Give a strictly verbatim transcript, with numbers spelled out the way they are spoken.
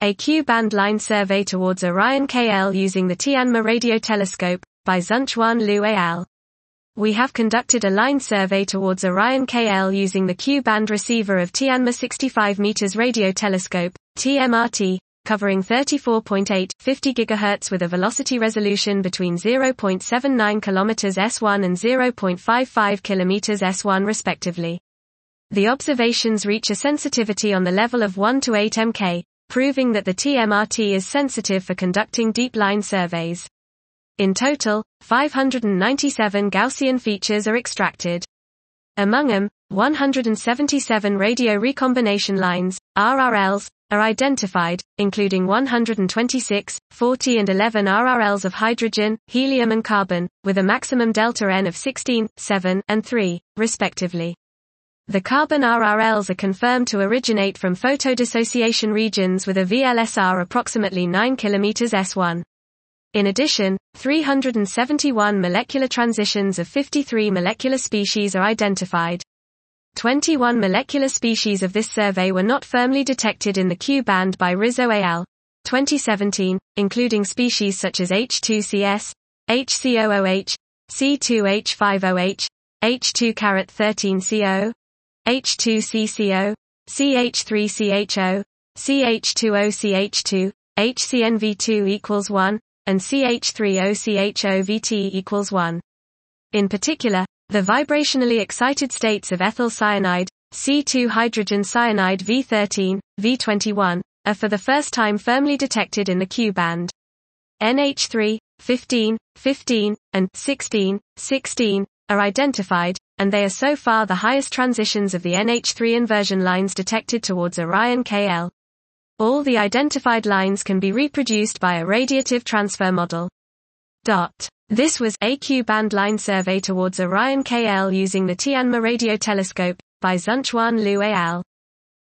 A Q-band line survey towards Orion K L using the Tianma radio telescope, by Zhenchuan Liu et al. We have conducted a line survey towards Orion K L using the Q-band receiver of Tianma sixty-five meters radio telescope, T M R T, covering thirty-four point eight, fifty gigahertz with a velocity resolution between zero point seven nine kilometers S one and zero point five five kilometers S one respectively. The observations reach a sensitivity on the level of one to eight megahertz, proving that the T M R T is sensitive for conducting deep line surveys. In total, five hundred ninety-seven Gaussian features are extracted. Among them, one hundred seventy-seven radio recombination lines, R R Ls, are identified, including one hundred twenty-six, forty and eleven R R Ls of hydrogen, helium and carbon, with a maximum delta N of sixteen, seven, and three, respectively. The carbon R R Ls are confirmed to originate from photodissociation regions with a V L S R approximately nine kilometers S one. In addition, three hundred seventy-one molecular transitions of fifty-three molecular species are identified. twenty-one molecular species of this survey were not firmly detected in the Q-band by Rizzo et al. twenty seventeen, including species such as H two C S, H C O O H, C two H five O H, H two thirteen C O, H two C C O, C H three C H O, C H two O C H two, H C N V two equals one, and C H three O C H O V T equals one. In particular, the vibrationally excited states of ethyl cyanide, C two hydrogen cyanide V thirteen, V twenty-one, are for the first time firmly detected in the Q-band. N H three, fifteen, fifteen, and sixteen, sixteen, are identified, and they are so far the highest transitions of the N H three inversion lines detected towards Orion K L. All the identified lines can be reproduced by a radiative transfer model. Dot. This was a Q-band line survey towards Orion K L using the Tianma radio telescope, by Zhenchuan Liu et al.